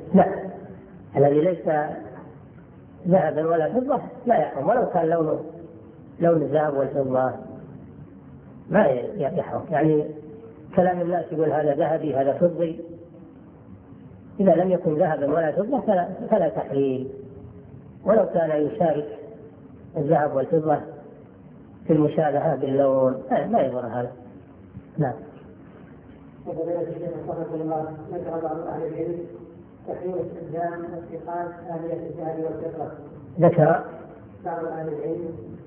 لا، الذي ليس ذهبا ولا فضة لا يحرم، ولو كان لون الذهب والفضة ما يحرم. يعني كلام الناس يقول هذا ذهبي هذا فضي، إذا لم يكن ذهبا ولا فضة فلا تحريم، ولو كان يشارك الذهب والفضة في المشابهة باللون ما يضر هذا. نعم. وفضيلة الشيخ وفقكم الله، ذكر بعض أهل العلم تحريم استخدام واتخاذ آلية الذهب والفضة. ذكر بعض أهل العلم